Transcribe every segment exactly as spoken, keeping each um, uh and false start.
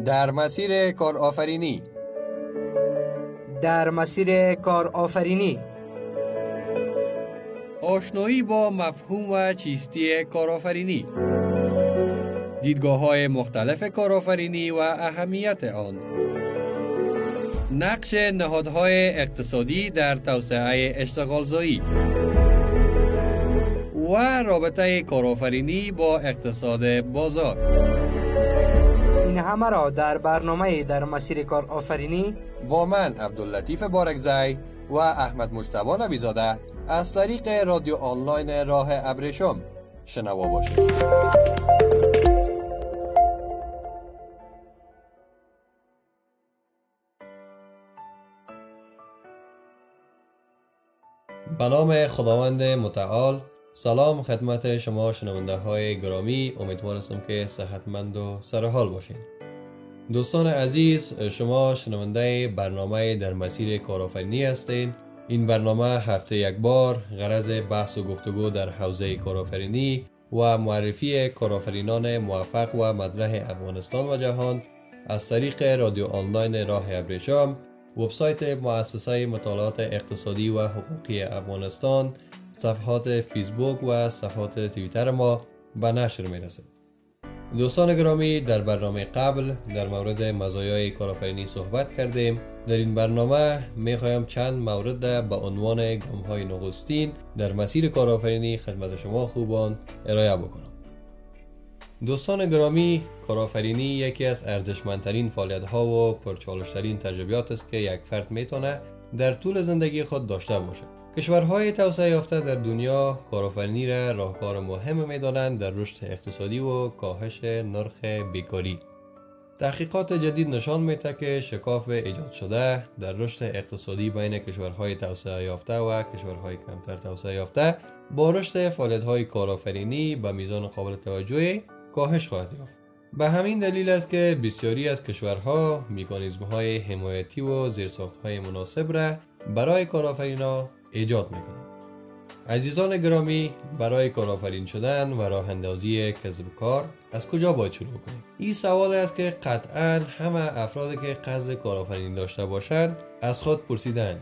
در مسیر کارآفرینی. در مسیر کارآفرینی آشنایی با مفهوم و چیستی کارآفرینی، دیدگاه‌های مختلف کارآفرینی و اهمیت آن، نقش نهادهای اقتصادی در توسعه اشتغالزایی و رابطه کارآفرینی با اقتصاد بازار. این همه را در برنامه در مسیر کارآفرینی با من عبداللطیف بارکزی و احمد مجتبی نبیزاده از طریق رادیو آنلاین راه ابریشم شنوا باشید. به نام خداوند متعال، سلام خدمت شما شنونده های گرامی. امیدوار هستم که صحتمند و سرحال باشین. دوستان عزیز، شما شنونده برنامه در مسیر کارآفرینی هستین. این برنامه هفته یک بار غرض بحث و گفتگو در حوزه کارآفرینی و معرفی کارآفرینان موفق و مطرح افغانستان و جهان از طریق رادیو آنلاین راه ابریشم، وبسایت مؤسسه مطالعات اقتصادی و حقوقی افغانستان، صفحات فیسبوک و صفحات توییتر ما به نشر میرسه. دوستان گرامی، در برنامه قبل در مورد مزایای کارآفرینی صحبت کردیم. در این برنامه میخوایم چند مورد به عنوان گام‌های نخستین در مسیر کارآفرینی خدمت شما خوبان ارائه بکنم. دوستان گرامی، کارآفرینی یکی از ارزشمندترین فعالیت‌ها و پرچالش‌ترین تجربیات است که یک فرد میتونه در طول زندگی خود داشته باشه. کشورهای توسعه یافته در دنیا کارآفرینی را راهکار مهم می‌دانند در رشد اقتصادی و کاهش نرخ بیکاری. تحقیقات جدید نشان می‌دهد که شکاف ایجاد شده در رشد اقتصادی بین کشورهای توسعه یافته و کشورهای کمتر توسعه یافته با رشد فعالیت‌های کارآفرینی به میزان قابل توجهی کاهش خواهد یافت. به همین دلیل است که بسیاری از کشورها مکانیزم‌های حمایتی و زیرساخت‌های مناسب را برای کارآفرینان ایجاد می‌کنند. عزیزان گرامی، برای کارآفرین شدن و راه اندازی کسب کار از کجا باید شروع کنیم؟ این سوال است که قطعاً همه افرادی که قصد کارآفرینی داشته باشند از خود پرسیدند.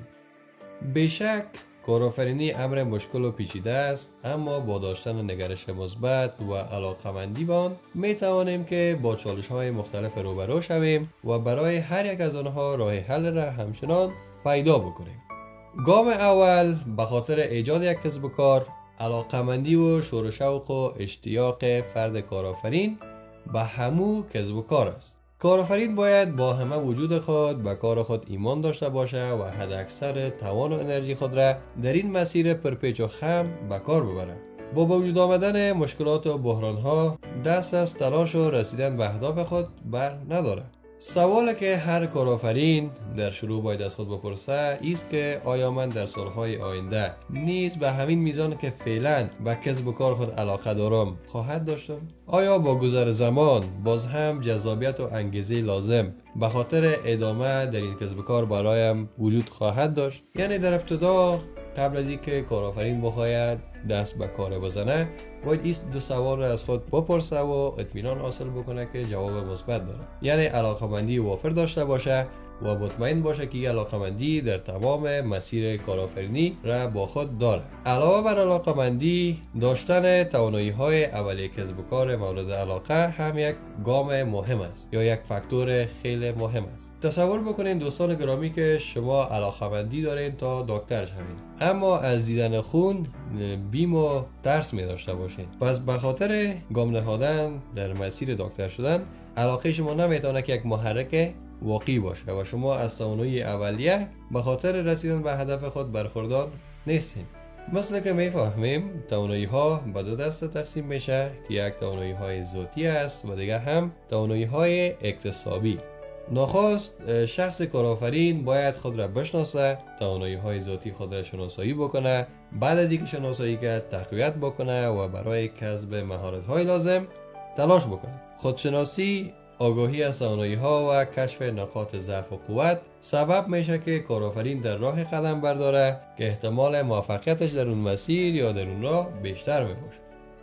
بیشک کارآفرینی امر مشکل و پیچیده است، اما با داشتن نگرش مثبت و علاقه‌مندی به آن می توانیم که با چالش‌های مختلف روبرو شویم و برای هر یک از آنها راه حل را همچنان پیدا بکنیم. گام اول به خاطر ایجاد یک کسب و کار، علاقه‌مندی و شور و شوق و اشتیاق فرد کارآفرین به همو کسب و کار است. کارآفرین باید با همه وجود خود به کار خود ایمان داشته باشه و حداکثر توان و انرژی خود را در این مسیر پرپیچ و خم به کار ببره. با وجود آمدن مشکلات و بحران‌ها دست از تلاش و رسیدن به اهداف خود بر نداره. سوالی که هر کارآفرین در شروع باید از خود بپرسه است که آیا من در سالهای آینده نیز به همین میزان که فعلا به کسب و کار خود علاقه دارم خواهد داشتم؟ آیا با گذر زمان باز هم جذابیت و انگیزه لازم به خاطر ادامه در این کسب و کار برایم وجود خواهد داشت؟ یعنی در ابتدا قبل از اینکه کارآفرین بخواهد دست به کار بزنه باید این دو سوال را از خود بپرسه و اطمینان حاصل بکنه که جواب مثبت داره. یعنی علاقه‌مندی وافر داشته باشه و مطمئن باشه که این علاقه‌مندی در تمام مسیر کارآفرینی را با خود داره. علاوه بر علاقه‌مندی، داشتن توانایی‌های اولیه کسب و کار مورد علاقه هم یک گام مهم است یا یک فاکتور خیلی مهم است. تصور بکنید دوستان گرامی که شما علاقه‌مندی دارین تا دکتر شوین، اما از دیدن خون بیم و ترس می داشته باشین. پس به خاطر گام نهادن در مسیر دکتر شدن، علاقه شما نمیتونه که یک محرک واقعی باشه و شما از توانایی اولیه به خاطر رسیدن به هدف خود برخوردار نیستین. مثل که میفهمیم توانایی ها به دو دسته تقسیم میشه که یک توانایی های ذاتی است و دیگه هم توانایی های اکتسابی. نخست شخص کارآفرین باید خود را بشناسه، توانایی های ذاتی خود را شناسایی بکنه، بعد از اینکه شناسایی کرد تقویت بکنه و برای کسب مهارت های لازم تلاش بکنه. خودشناسی، آگاهی از توانایی ها و کشف نقاط ضعف و قوت سبب میشه که کارآفرین در راه قدم برداره که احتمال موفقیتش در اون مسیر یا در اون راه بیشتر میباشه.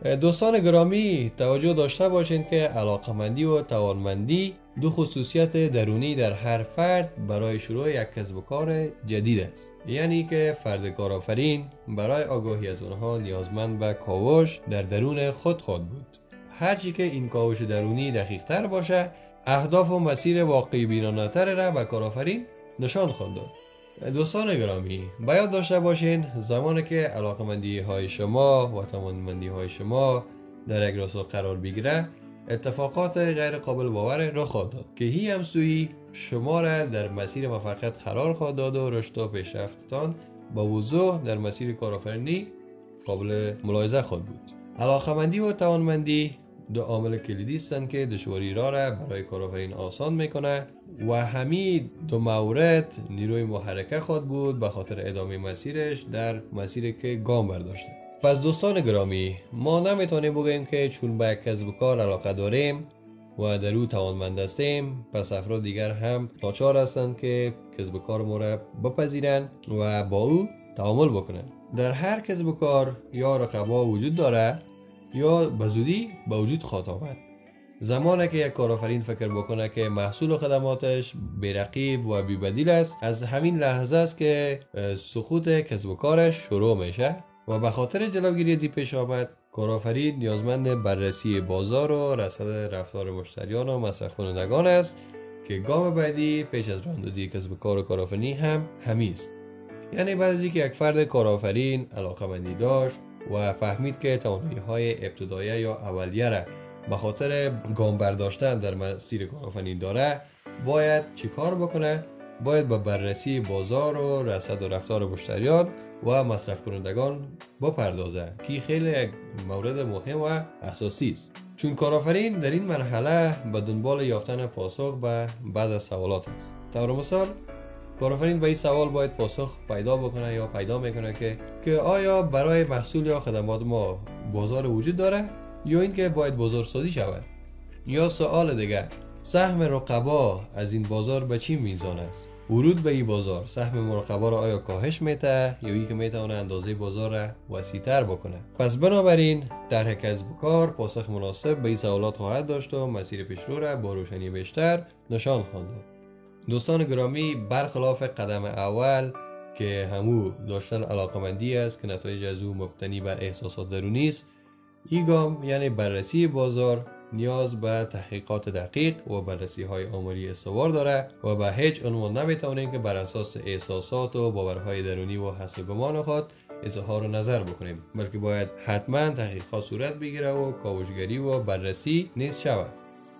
دوستان گرامی، توجه داشته باشین که علاقمندی و توانمندی دو خصوصیت درونی در هر فرد برای شروع یک کسب و کار جدید است. یعنی که فرد کارآفرین برای آگاهی از آنها نیازمند به کاوش در درون خود خواهد بود. هرچی که این کاوش درونی دقیق تر باشه، اهداف و مسیر واقعی بینانه تر را به کارآفرین نشان خواهد داد. دوستان گرامی، باید داشته باشین زمانی که علاقمندی های شما و توانمندی های شما در یک راستا قرار بگیره، اتفاقات غیر قابل باور رخ خواهد داد که هی همسویی شما را در مسیر موفقیت قرار خواهد داد و رشد و پیشرفتتان با وضوح در مسیر کارآفرینی قابل ملاحظه خواهد بود. علاقمندی و توانمندی دو عامل کلیدی هستند که دشواری راه را برای کارآفرین آسان میکنه و همین دو مورد نیروی محرکه خود بود به خاطر ادامه مسیرش در مسیری که گام برداشته. پس دوستان گرامی، ما نمیتونیم بگیم که چون به یک کسب و کار علاقه داریم و در او توانمند هستیم پس افراد دیگر هم ناچار هستند که کسب و کار ما را بپذیرند و با او تعامل بکنند. در هر کسب و کار یا رقبا وجود داره یا به زودی به وجود خواهد آمد. زمانی که یک کارآفرین فکر بکنه که محصول و خدماتش بی‌رقیب و بی‌بدیل است، از همین لحظه است که سقوط کسب و کارش شروع میشه و به خاطر جلوگیری از این پیش آمد، کارآفرین نیازمند بررسی بازار و رصد رفتار مشتریان و مصرف کنندگان است که گام بعدی پیش از راه‌اندازی کسب و کار و کارآفرینی هم همین است. یعنی بعد از اینکه یک فرد کارآفرین علاقه‌مندی داشت و فهمید که توانایی‌های ابتدایی یا اولیه را به خاطر گام برداشتن در مسیر کارآفرینی داره، باید چیکار بکنه؟ باید به بررسی بازار و رصد و رفتار مشتریان و مصرف کنندگان بپردازه که خیلی یک مورد مهم و اساسی است. چون کارآفرین در این مرحله به دنبال یافتن پاسخ به بعض از سوالات است. طور مثال، کارآفرین به این سوال باید پاسخ پیدا بکنه یا پیدا میکنه که که آیا برای محصول یا خدمات ما بازار وجود داره یا اینکه باید بازار سازی شود؟ یا سوال دیگر، سهم رقبا از این بازار به چی میزان است؟ ورود به این بازار سهم مرقبا را آیا کاهش میده یا اینکه میتونه اندازه بازار را وسیع‌تر بکنه؟ پس بنابراین طرح کسب و کار پاسخ مناسب به این سوالات خواهد داشت و مسیر پیشرو را با روشنی بیشتر نشان خواهد داد. دوستان گرامی، برخلاف قدم اول که همو داشتن علاقمندی است که نتایج از او مبتنی بر احساسات درونی است، این گام یعنی بررسی بازار نیاز به تحقیقات دقیق و بررسی های آماری استوار داره و به هیچ عنوان نمیتونیم که بر اساس احساسات و باورهای درونی و حس و گمان خود اظهار نظر بکنیم، بلکه باید حتما تحقیقات صورت بگیره و کاوشگری و بررسی نیز شود.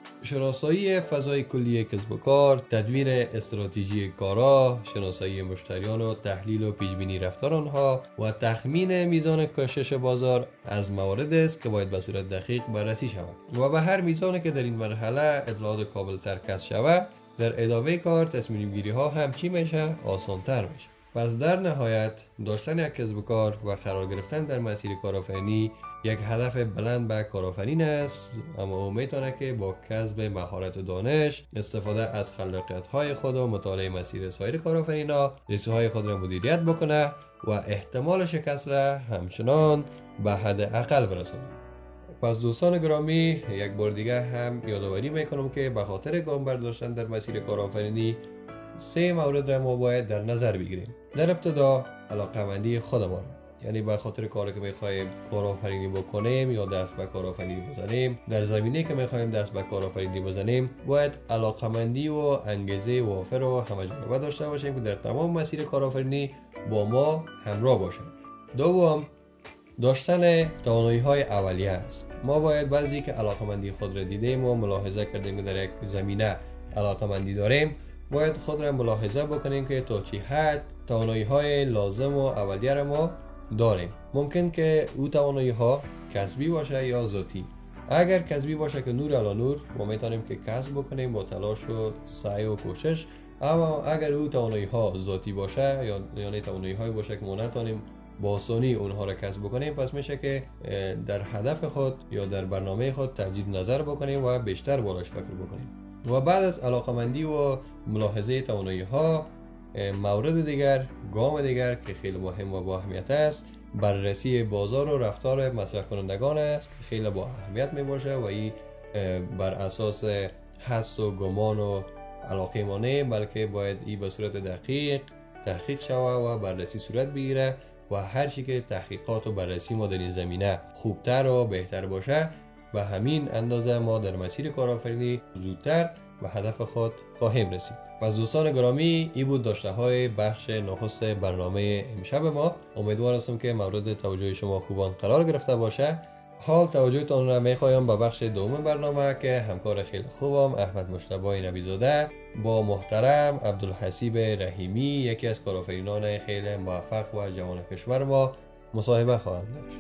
شناسایی فضای کلی کسب و کار، تدوین استراتژی کارا، شناسایی مشتریان و تحلیل و پیشبینی رفتار آنها و تخمین میزان کاهش بازار از موارد است که باید به صورت دقیق بررسی شود و به هر میزانی که در این مرحله اطلاعات کامل تر کسب شود، در ادامه کار تصمیم گیری ها هم چی میشه؟ آسان تر میشه. پس در نهایت داشتن یک کسب و کار و قرار گرفتن در مسیر کارآفرینی یک هدف بلند به کارآفرین است، اما او میتونه که با کسب مهارت و دانش، استفاده از خلاقیت‌های خود و مطالعه مسیر سایر کارآفرینا، ریسک‌های خود را مدیریت بکنه و احتمال شکست را همچنان به حد اقل برسونه. پس دوستان گرامی، یک بار دیگه هم یادآوری میکنم که به خاطر گام برداشتن در مسیر کارآفرینی سه مورد را ما باید در نظر بگیریم. در ابتدا علاقه‌مندی خودمان، یعنی به خاطر کاری که می‌خوایم کارآفرینی بکنیم یا دست به کارآفرینی بزنیم، در زمینه‌ای که می‌خوایم دست به کارآفرینی بزنیم، باید علاقه‌مندی و انگیزه وافر و همه‌جانبه داشته باشیم که در تمام مسیر کارآفرینی با ما همراه باشند. دوم، داشتن توانایی‌های اولیه است. ما باید بعضی که علاقه‌مندی خود را دیدیم و ملاحظه کردیم که در یک زمینه علاقه‌مندی داریم، باید خود را ملاحظه بکنیم که تا چه حد توانایی‌های لازم و اولیه را ما داریم. ممکن که او توانایی‌ها کسبی باشه یا ذاتی. اگر کسبی باشه که نور علی نور، ما میتونیم که کسب بکنیم با تلاش و سعی و کوشش. اما اگر او توانایی‌ها ذاتی باشه یا یعنی توانایی‌هایی باشه که ما نتونیم با آسانی اونها را کسب بکنیم، پس میشه که در هدف خود یا در برنامه خود تجدید نظر بکنیم و بیشتر بالاش فکر بکنیم. و بعد از علاقمندی و ملاحظه توانایی‌ها، مورد دیگر، گام دیگر که خیلی مهم و با اهمیت است، بررسی بازار و رفتار مصرف کنندگان است که خیلی با اهمیت می باشه و این بر اساس حس و گمان و علاقه ما نه، بلکه باید این به صورت دقیق تحقیق شوه و بررسی صورت بگیره و هر چی که تحقیقات و بررسی ما در این زمینه خوبتر و بهتر باشه، به همین اندازه ما در مسیر کارآفرینی زودتر به هدف خود خواهیم رسید. و دوستان گرامی، این بود داشته های بخش نخست برنامه امشب ما. امیدوار هستم که مورد توجه شما خوبان قرار گرفته باشه. حال توجهتان را میخوایم به بخش دوم برنامه که همکار خیلی خوبم احمد مجتبی نبی‌زاده با محترم عبدالحسیب رحیمی، یکی از کارآفرینان خیلی موفق و جوان کشور ما، مصاحبه خواهند داشت.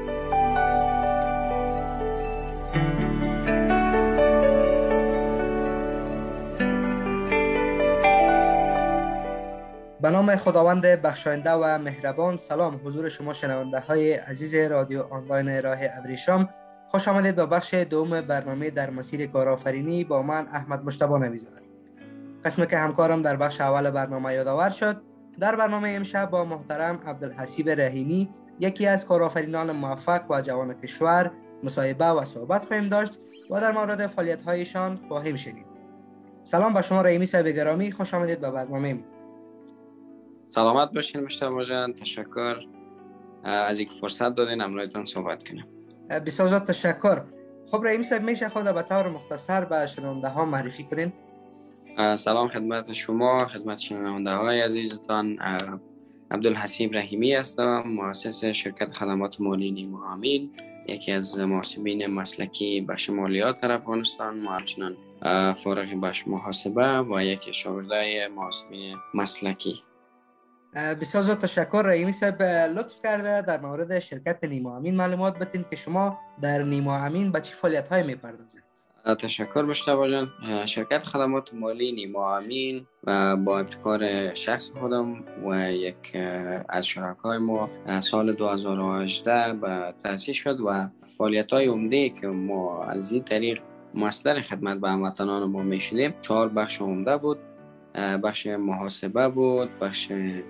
به نام خداوند بخشاینده و مهربان. سلام حضور شما شنونده های عزیز رادیو آنلاین راه ابریشم. خوش آمدید به بخش دوم برنامه در مسیر کارآفرینی با من احمد مجتبی نبی‌زاده. قسمی که همکارم در بخش اول برنامه یادآور شد، در برنامه امشب با محترم عبدالحسیب رحیمی، یکی از کارآفرینان موفق و جوان کشور، مصاحبه و صحبت خواهیم داشت و در مورد فعالیت‌هایشان خواهیم شنید. سلام به شما رحیمی صاحب گرامی، خوش آمدید به برنامه ما. سلامت باشین مجتبی جان، تشکر از اینکه فرصت دادین امروزتون صحبت کنم. بسیار زیاد تشکر. خب رحیمی صاحب، میشه خود را به طور مختصر به شنونده ها معرفی کنین؟ سلام خدمت شما، خدمت شنونده های عزیزتان. عبدالحسیب رحیمی هستم، مؤسس شرکت خدمات مالی نیما امین، یکی از محاسبین مسلکی بخش مالیات در افغانستان و همچنان فارغ بخش محاسبه و یک شاگرد محاسبین مسلکی. بسیار زیاد تشکر رحیمی صاحب. لطف کرده در مورد شرکت نیما امین معلومات بدین که شما در نیما امین به چه فعالیت‌هایی می‌پردازید؟ تشکر مجتبی جان. شرکت خدمات مالی نیما امین با ابتکار شخص خودم و یک از شرکای ما سال دو هزار و هجده به تأسیس شد و فعالیت‌های عمده که ما از این طریق مصدر خدمت به هموطنان ما می‌شدیم چهار بخش عمده بود. بخش محاسبه بود، بخش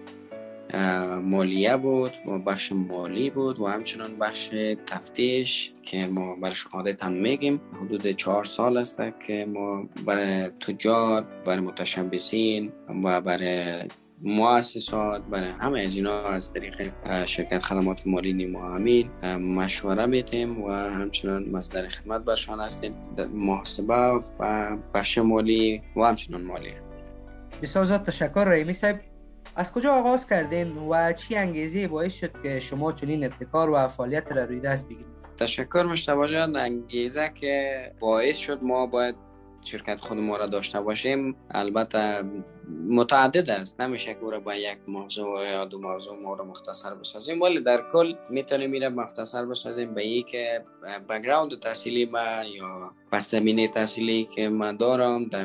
مالیه بود و بخش مالی بود و همچنان بخش تفتیش که ما برش عادت هم میگیم. حدود چهار سال است که ما برای تجار، برای متشبثین و برای مؤسسات، برای همه از اینا از طریق شرکت خدمات مالی نیما امین مشوره میدیم و همچنان مصدر خدمت برشان هستیم، محاسبه و بخش مالی و همچنان مالی. بسیار زیاد تشکر رحیمی صاحب. از کجا آغاز کردین و چی انگیزه باعث شد که شما چنین ابتکار و فعالیت را روی دست بگیرید؟ تشکر مجتبی جان. انگیزه که باعث شد ما باید شرکت خود ما را داشته باشیم البته متعدد است، نمیشه که او را با یک موضوع یا دو موضوع ما را مختصر بسازیم، ولی در کل میتونیم میره مختصر بسازیم به این که بک‌گراند تحصیلی ما یا پس زمینه تحصیلی که من دارم در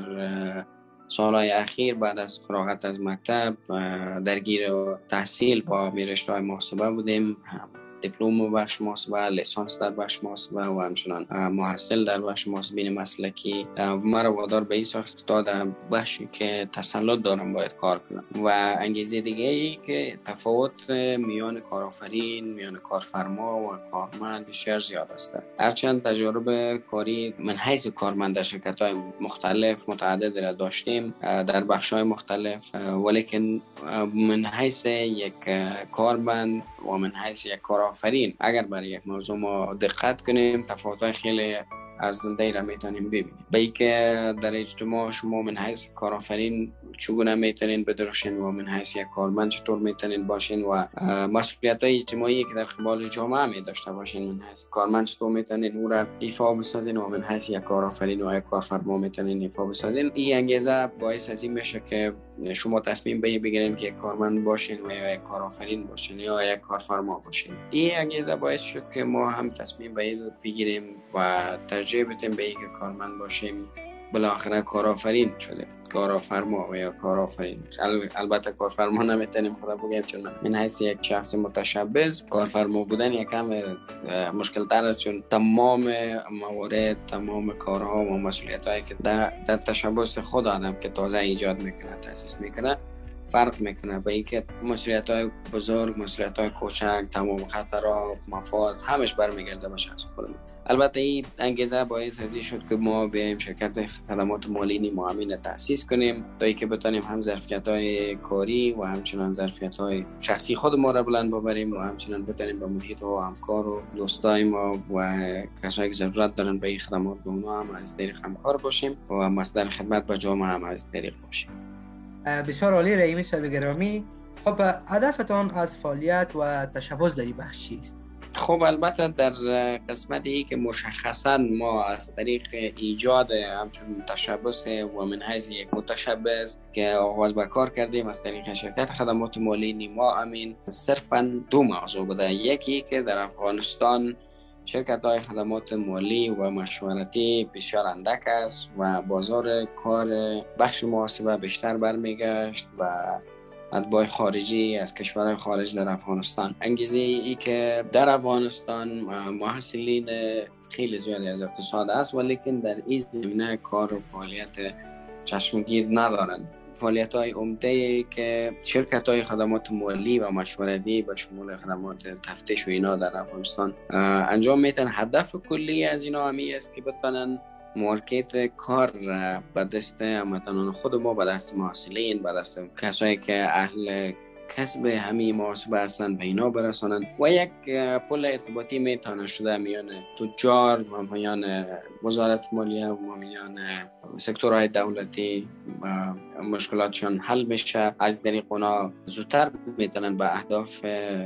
سالهای اخیر بعد از فراغت از مکتب درگیر تحصیل با رشته‌های محاسبه بودیم، دیپلم بخش محاسبه، لیسانس در بخش محاسبه و همچنان محصل در بخش محاسبین مسلکی. مرا وادار به این ساخت داده بخشی که تسلط دارم باید کار کنم و انگیزه دیگه ای که تفاوت میان کارآفرین، میان کارفرما و کارمند بسیار زیاد است. هرچند تجربه کاری من حیث کارمند در شرکت‌های مختلف متعدد را داشتیم در بخش‌های مختلف، ولیکن من حیث یک کارمند و من حیث یک کارآفرین اگر برای یک موضوع ما دقت کنیم تفاوت‌های خیلی ارزنده را میتونیم ببینیم. به این که در اجتماع شما من حیث کارآفرین چگونه میتونین بدرخشین و من حیث یک کارمند چطور میتونین باشین و مسئولیت‌های اجتماعی که در قبال جامعه می داشته باشین، من حیث کارمند چطور میتونین او را ایفا بسازین و من حیث یک کارآفرین و یک کارفرما میتونین ایفا بسازین. این انگیزه باعث از این میشه که شما تصمیم بگیرین که یک کارمند باشین و یا یک کارآفرین باشین یا یک کارفرما باشین. این انگیزه باعث شد که ما هم تصمیم بگیریم و ترجیح بدیم به اینکه کارمند باشیم. بالاخره کارآفرین شده، کارفرما و یا کارآفرین. البته کارفرما نمیتونیم خدا بگیم چون من حیث یک شخص متشبث کارفرما بودن یکم مشکل تر است، چون تمام موارد، تمام کارها و مسئولیت هایی که در, در تشبث خود آدم که تازه ایجاد میکنه، تاسیس میکنه، فرق میکنه با اینکه مسئولیت های بزرگ، مسئولیت های کوچک، تمام خطرات، مفاد همش برمیگرده به شخص خودمون. البته این انگیزه باعث ازی شد که ما بیایم شرکت خدمات مالی نیما امین تأسیس کنیم تا اینکه بتونیم هم ظرفیت های کاری و همچنان ظرفیت های شخصی خود ما را بلند ببریم و همچنان بتونیم به محیط و همکار و دوستای ما و کسایی که ضرورت دارن به این خدمات به اونا هم از طریق همکار باشیم و مصدر خدمت به جامعه هم از طریق باشیم. بسیار عالی رحیمی صاحب گرامی. خب هدفتان از فعالیت و تشبث در این بخش چیست؟ خب البته در قسمتی که مشخصا ما از طریق ایجاد همچون تشبث و من حیث یک متشبث که آغاز به کار کردیم از طریق شرکت خدمات مالی نیما امین، صرفا دو موضوع بوده. یکی که در افغانستان شرکت های خدمات مالی و مشورتی بسیار اندک است و بازار کار بخش محاسبه بیشتر برمیگشت و اتباع خارجی از کشورهای خارج در افغانستان. انگیزه ای که در افغانستان محصلین خیلی زیادی از اقتصاد است ولیکن در این زمینه کار و فعالیت چشمگیر ندارند. فعالیت های عمده که شرکت های خدمات مالی و مشورتی به شمول خدمات تفتیش و اینا در افغانستان انجام میتن، هدف کلی از اینا همی است که بتونن مارکت کار به دست هموطنان خود ما، به دست محصلین، به دست کسایی که اهل کسب همین محاسبه هستند به اینا برسانند و یک پل ارتباطی میتونه شده میان تجار و میان وزارت مالیه و میان سکتورهای دولتی و مشکلاتشان حل میشه. از طریق اونا زودتر میتونن به اهداف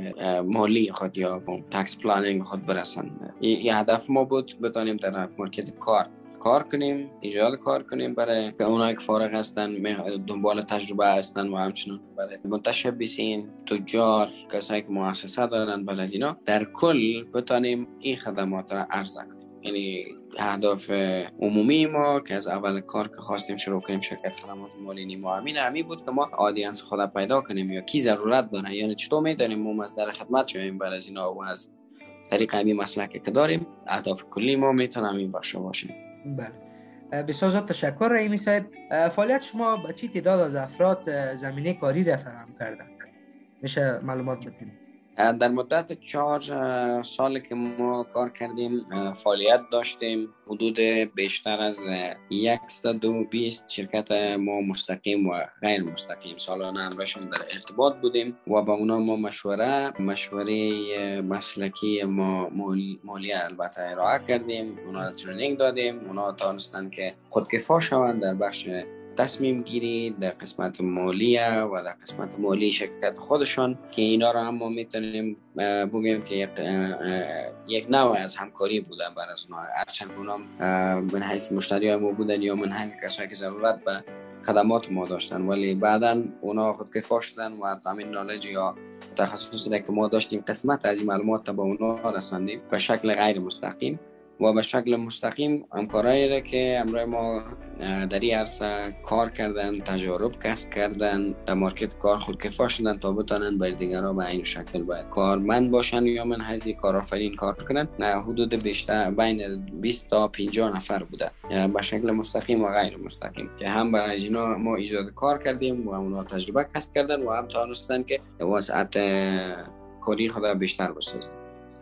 مالی خود یا تکس پلانینگ خود برسن. این هدف ما بود بتونیم در مارکت کار کار کنیم، ایجاد کار کنیم برای اونایی که فارغ هستن، دنبال تجربه هستن و همچنان برای متشبثین، تجار، کسایی که مؤسسه دارن، بل از اینا در کل بتونیم این خدمات را عرضه کنیم. یعنی اهداف عمومی ما که از اول کار که خواستیم شروع کنیم شرکت خدمات مالی نیما امین همی بود که ما آدینس خود پیدا کنیم یا کی ضرورت داره، یعنی چطور میدونیم ما مصدر خدمت شویم برای از اینا و از طریق همین مسلکی که داریم اهداف کلی ما میتونه همین باشه باشیم. بله، بسیار زیاد تشکر رحیمی صاحب. فعالیت شما به چه تعداد از افراد زمینه کاری را فراهم کرده؟ میشه معلومات بدین؟ در مدت چهار سال که ما کار کردیم فعالیت داشتیم، حدود بیشتر از صد و بیست شرکت ما مستقیم و غیر مستقیم سالانه همراهشون در ارتباط بودیم و با اونا ما مشوره مشوره مسلکی ما مالی البته ارائه کردیم، اونا را ترینینگ دادیم، اونا تانستن که خودکفا شوند در بخش تصمیم گیری در قسمت مالیه و در قسمت مالی شرکت خودشان که اینا را هم ما میتونیم بگیم که یک, یک نوع از همکاری بوده بر از اونا، هرچند اونا من حیث مشتری های ما بودن یا من حیث کسایی که ضرورت به خدمات ما داشتن، ولی بعدا اونا خودکفا شدن و همین نالج یا تخصصی که ما داشتیم قسمت از این معلومات با اونا رساندیم به شکل غیر مستقیم و به شکل مستقیم همکارایی را که امروز ما در این عرصه کار کردن، تجارب کسب کردن، در مارکت کار خودکفا شدن تا بتونن بر دیگران به این شکل باید کارمند باشن یا من حیث کارآفرین کار کنن. حدود بیشتر بین بیست تا پنجاه نفر بوده به شکل مستقیم و غیر مستقیم که هم برای اینا ما ایجاد کار کردیم و اونا تجربه کسب کردن و هم تونستن که وسعت کاری خود بیشتر بسازن.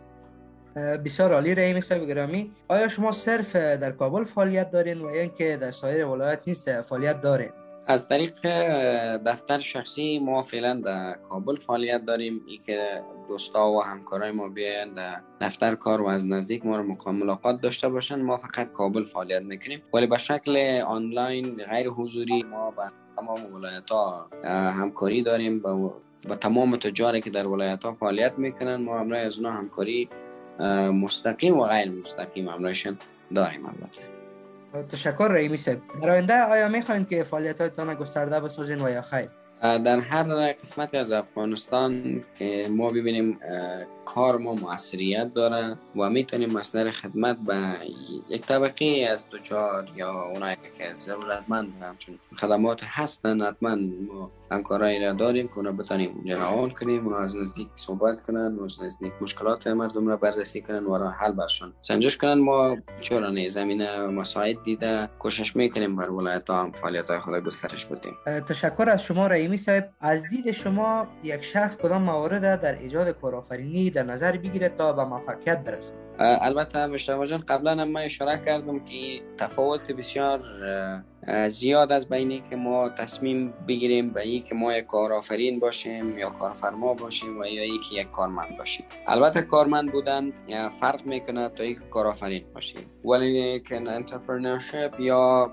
بسیار عالی رحیمی صاحب گرامی. آیا شما صرف در کابل فعالیت دارین و یا اینکه در سایر ولایات نیست فعالیت دارین؟ از طریق دفتر شخصی ما فعلا در کابل فعالیت داریم، ای که دوستا و همکارای ما بیاین در دفتر کار و از نزدیک ما رو ملاقات داشته باشن. ما فقط کابل فعالیت میکنیم ولی به شکل آنلاین غیر حضوری ما با تمام ولایت ها همکاری داریم. با, با تمام تجاری که در ولایت ها فعالیت میکنن ما همراه از اونها همکاری مستقیم و غیر مستقیم همراهشون داریم. البته تشکر رحیمی صاحب. در آینده آیا میخواین که فعالیتاتتان گسترده بسازین و یا خیر؟ در هر قسمتی از افغانستان که ما ببینیم کار ما موثریت داره و میتونیم مصدر خدمت به یک طبقه از تجار یا اونایی که ضرورتمند همچون خدمات هستن، حتما ما همکارایی را داریم که اونا بتونیم اونجا روان کنیم، اونا از نزدیک صحبت کنن و از نزدیک مشکلات مردم را بررسی کنن و را حل برشان سنجش کنن. ما چرا زمینه مساعد دیده کوشش میکنیم بر ولایت ها هم فعالیت های خود گسترش بدیم. تشکر از شما رحیمی رحیمی صاحب، از دید شما یک شخص کدام موارد در ایجاد کارآفرینی در نظر بگیره تا به موفقیت برسه؟ البته مشتاق جان قبلا هم من اشاره کردم که تفاوت بسیار زیاد از بینی که ما تصمیم بگیریم به این که ما یک کارآفرین باشیم یا کارفرما باشیم و یا یکی یک کارمند باشیم. البته کارمند بودن فرق میکنه تا یک کارآفرین باشیم، ولی که انترپرنورشیپ یا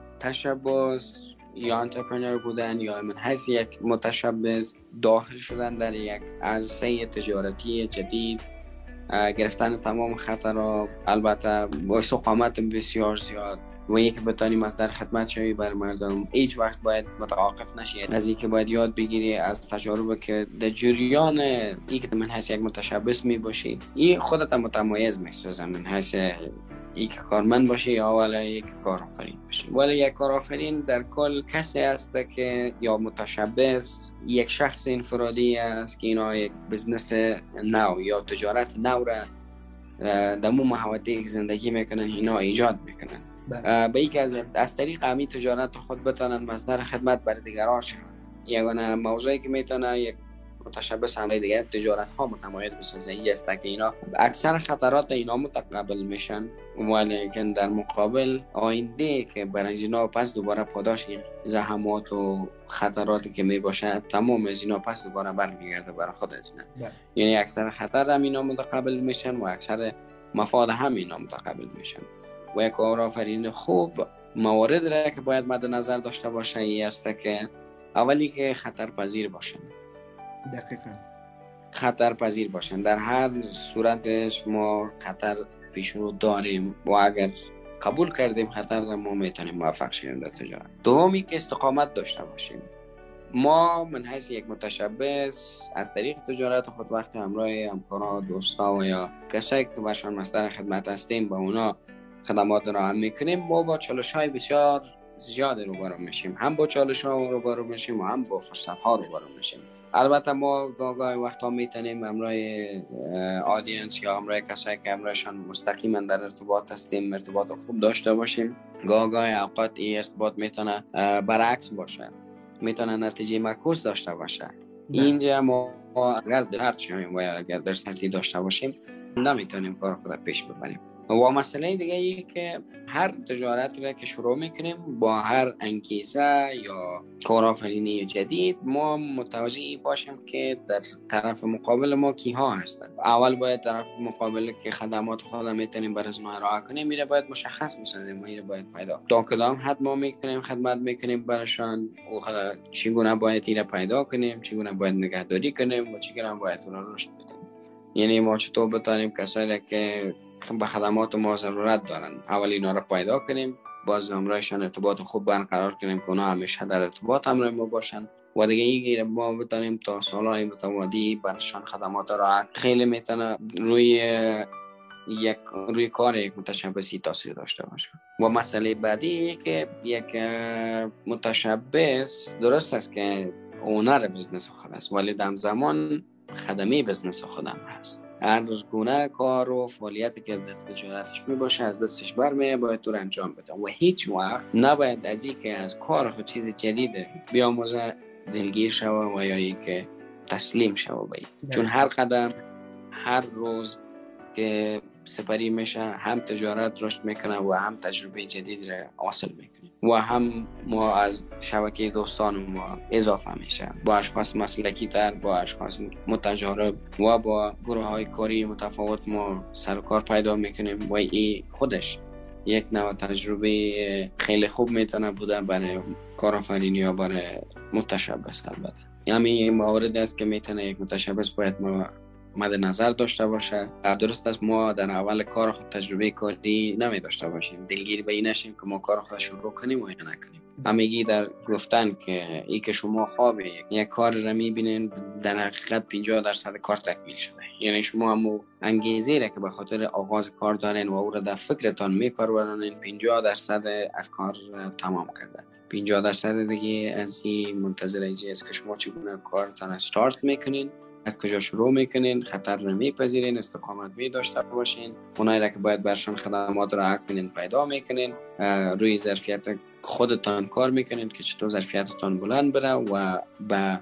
تشبث یا انترپرنور بودن یا من حیث یک متشبث داخل شدن در یک عرصه تجارتی جدید، گرفتن تمام خطرها، البته با استقامت بسیار زیاد و یک بتانیم از در خدمت شوی بر مردم. هیچ وقت باید متوقف نشی از اینکه باید یاد بگیری از تجارب که در جریان ای که من حیث یک متشبث می باشی، این خودت متمایز می‌سازه من حیث یک کارمند باشی یا ولی یک کارآفرین باشی. ولی یک کارآفرین در کل کسی است که یا متشبث یک شخص انفرادی است که اینا یک بزنس نو یا تجارت نو را در مو محوطه زندگی میکنن، اینا ایجاد میکنن به یک از از طریق امی تجارت خود بتانن مصدر خدمت بر دیگران شون. یگانه موضوعی که میتونه یک متشبث همه دیگر تجارت ها متمایز بسازه این است که اینا اکثر خطرات اینا متقبل میشن، ولیکن در مقابل آینده که برای اینا پس دوباره پاداش زحمات و خطراتی که میباشه تمام از اینا پس دوباره برمیگرده برای خود از اینا. یعنی اکثر خطر هم اینا متقبل میشن و اکثر مفاد هم اینا متقبل میشن. و یک کارآفرین خوب موارد را که باید مد نظر داشته باشه این است که اولی که خطر پذیر باشن. دقیقاً خطر پذیر باشن. در هر صورتش ما خطر پیش رو داریم و اگر قبول کردیم خطر را ما میتونیم موفق شیم در تجارت. دومی که استقامت داشته باشیم. ما من حیث یک متشبث از طریق تجارت خود وقتی همراه همکاران، دوستا و یا کسایی که برشان مصدر خدمت هستیم با اونا خدمات را هم میکنیم، ما با چالش‌های بسیار زیاد روبرو میشیم. هم با چالش‌ها روبرو میشیم و هم با فرصت‌ها روبرو میشیم. البته ما گاهی وقتا میتونیم همراه آدینس یا همراه کسایی که همراهشان مستقیما در ارتباط هستیم ارتباط خوب داشته باشیم. گاهی اوقات این ارتباط میتونه برعکس باشه، میتونه نتیجه معکوس داشته باشه. اینجا ما اگر درد شویم و اگر در سرتی داشته باشیم نمیتونیم کار خود پیش ببریم. و مسئله دیگه ای که هر تجارت را که شروع میکنیم با هر انگیزه یا کارآفرینی جدید ما متوجه باشیم که در طرف مقابل ما کیها هستند. اول باید طرف مقابل که خدمات خود میتونیم برای از ما ارائه کنیم میره باید مشخص بسازیم، میره باید پیدا تا کدام حد ما میکنیم خدمت میکنیم براشان و چگونه باید ایره پیدا کنیم، چگونه باید نگهداری کنیم و چگونه باید اون رو رشد بدیم. یعنی ما چطور بتانیم کسایی که به خدمات ما ضرورت دارن اول اینا رو پیدا کنیم، باز همراهشان ارتباط خوب برقرار کنیم که اونا همیشه در ارتباط همراه ما باشن و دیگه اینکه ما بتونیم تا سالهای متمادی برشان خدمات را خیلی میتونه روی یک روی کار یک متشبثی تاثیر داشته باشه. و مسئله بعدی که یک متشبث درست است که اونر بزنس خود است ولی در زمان خدمه بزنس خودم هست. هر گونه کار و فعالیتی که در تجارتش می باشه از دستش برمیه باید تو انجام بده و هیچ وقت نباید از این که از کار خود چیز جدیده بیاموزه دلگیر شوه و یا ای که تسلیم شوه باید. چون هر قدم هر روز که سپری میشه هم تجارت رشد میکنه و هم تجربه جدید را حاصل میکنه و هم ما از شبکه دوستان ما اضافه میشه با اشخاص مسلکی تر، با اشخاص متجارب و با گروه های کاری متفاوت ما سر و کار پیدا میکنیم و این خودش یک نوع تجربه خیلی خوب میتونه بوده برای کارآفرینی یا برای متشبث. البته همین موارد است که میتونه یک متشبث باید ما مد نظر داشته باشه. درست است ما در اول کار خود تجربه کاری نمی داشته باشیم، دلگیر به این نشیم که ما کار خود شروع کنیم و این نکنیم. همگی در گفتن که ای که شما خواب یک کار را میبینین در حقیقت پنجاه درصد کار تکمیل شده. یعنی شما هم انگیزه را که به خاطر آغاز کار دارین و او را در فکرتان میپرورانین پنجاه درصد از کار تمام کرده. پنجاه درصد دیگه از این منتظر ایجی است که شما چگونه کارتان استارت میکنین از کجا شروع میکنین، خطر رو میپذیرین، استقامت می داشته باشین، اونایی را که باید برشان خدمات را کنین پیدا میکنین، روی ظرفیت خودتان کار میکنین که چطور ظرفیتتان بلند بره و به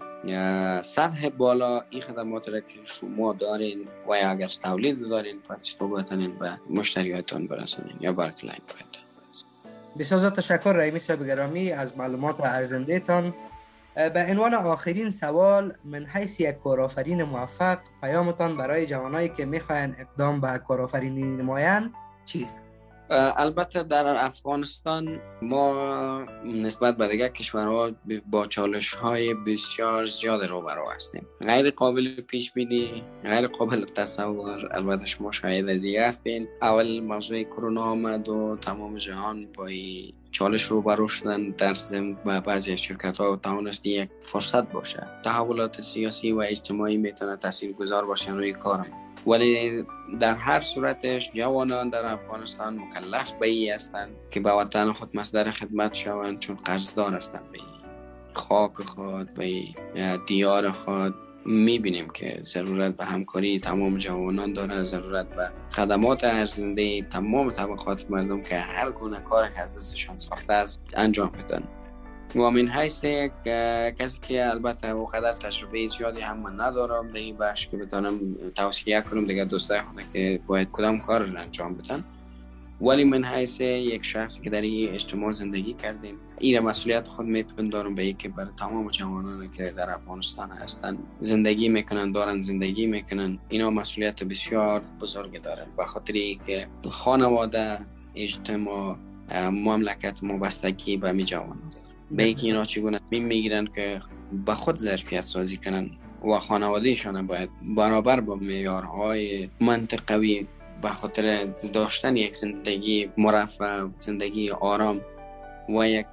سطح بالا این خدمات را که شما دارین و یا اگر تولید دارین پس چطور بتونین به مشتریاتان برسونین یا بر کلاینت برسونین. بسیار تشکر رحیمی صاحب گرامی از معلومات ارزنده تان. به عنوان آخرین سوال، من حیث یک کارآفرین موفق پیامتان برای جوانایی که میخواین اقدام به کارآفرینی نمایند چیست؟ البته در افغانستان ما نسبت به دیگر کشورها با چالش های بسیار زیاد روبرو هستیم، غیر قابل پیش بینی، غیر قابل تصور. البته شما شاید از این هستین، اول موضوع کرونا آمد و تمام جهان با چالش روبرو شدن در ضمن و بعضی از شرکت ها توانست یک فرصت باشه. تحولات سیاسی و اجتماعی میتونه تاثیرگذار باشه روی کارم، ولی در هر صورتش جوانان در افغانستان مکلف به این هستند که به وطن خود مصدر خدمت شوند، چون قرضدار هستند به خاک خود، به دیار خود. میبینیم که ضرورت به همکاری تمام جوانان داره، ضرورت به خدمات ارزنده تمام طبقات مردم که هر گونه کار که از دستشان ساخته است انجام بدن. و من حیث کسی که البته وقدر تجربه زیادی هم من ندارم به این بخش که بتونم توصیه کنم دیگه دوستای خودم که باید کدام کار رو انجام بدن، ولی من حیث یک شخصی که در این اجتماع زندگی کردیم این مسئولیت خود میپندارم به این که برای تمام جوانانی که در افغانستان هستن زندگی میکنن دارن زندگی میکنن، اینا مسئولیت بسیار بزرگ دارن، به خاطر اینکه خانواده، اجتماع، مملکت وابستگی به می جوانان داره. به اینکه اینا چگونه تصمیم میگیرن که به خود ظرفیت سازی کنن و خانوادهشان باید برابر با معیارهای منطقوی به خاطر داشتن یک زندگی مرفه، زندگی آرام و یک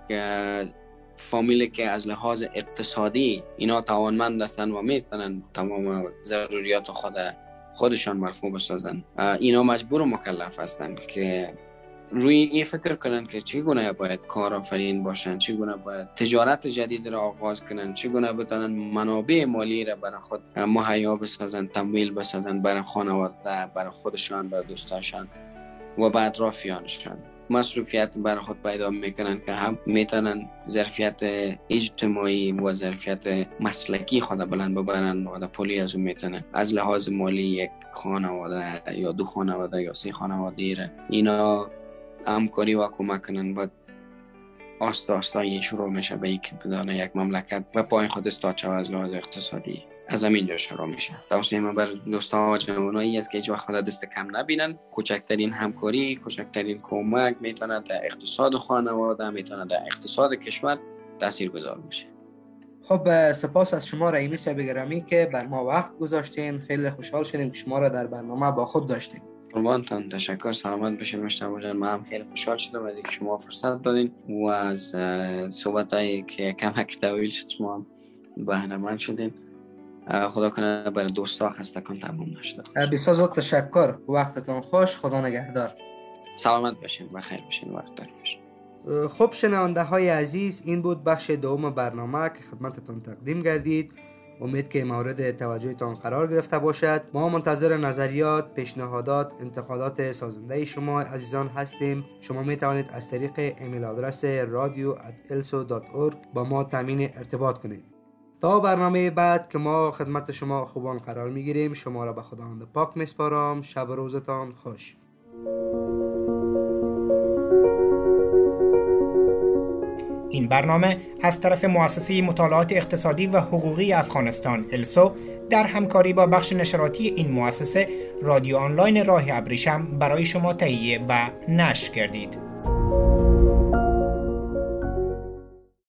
فامیلی که از لحاظ اقتصادی اینا توانمند هستن و میتونن تمام ضروریات خود خودشان مرفوع بسازن، اینا مجبور و مکلف هستن که روی این فکر کنن که چگونه باید کارآفرین باشن، چگونه باید تجارت جدید را آغاز کنن، چگونه بتونن منابع مالی را برای خود مهیا بسازن، تمویل بسازن برای خانواده، برای خودشان، برای دوستاشان و برای اطرافیانشان. مصروفیت برای خود پیدا میکنن که هم میتونن ظرفیت اجتماعی و ظرفیت مسلکی خود بلند ببرن و در پولی از اون میتونن از لحاظ مالی یک خانواده یا دو خانواده یا سه خانواده را اینا همکاری و کمک کنن و آستا آستا یه شروع میشه به یک بدانه یک مملکت و پای خود استاد شود از لحاظ اقتصادی از همینجا شروع میشه. توصیه من بر دوستان و جوانایی است که هیچ وقت خود دست کم نبینن. کوچکترین همکاری، کوچکترین کمک میتونه در اقتصاد خانواده، میتونه در اقتصاد کشور تاثیرگذار باشه. خب سپاس از شما رحیمی صاحب گرامی که بر ما وقت گذاشتین. خیلی خوشحال شدیم که شما را در برنامه با خود داشتیم. قربانتان، تشکر. سلامت باشید مشتاق جان. من هم خیلی خوشحال شدم از اینکه شما فرصت دادین و از صحبتایی که کمک طویل شد شما بهره‌مند شدین. خدا کنه برای دوستا خستگان تمام نشده. بسیار زود تشکر. وقتتون خوش. خدا نگهدار. سلامت باشین و خیر باشین. وقت دار باشین. خب شنونده های عزیز، این بود بخش دوم برنامه که خدمتتون تقدیم گردید. امید که مورد توجهتان قرار گرفته باشد. ما منتظر نظریات، پیشنهادات، انتقادات سازنده شما عزیزان هستیم. شما می توانید از طریق ایمیل آدرس رادیو ات السو دات اورگ با ما تامین ارتباط کنید. تا برنامه بعد که ما خدمت شما خوبان قرار می گیریم، شما را به خداوند پاک می سپارم. شب و روزتان خوش. این برنامه از طرف مؤسسه مطالعات اقتصادی و حقوقی افغانستان السو در همکاری با بخش نشراتی این مؤسسه رادیو آنلاین راه ابریشم برای شما تهیه و نشر گردید.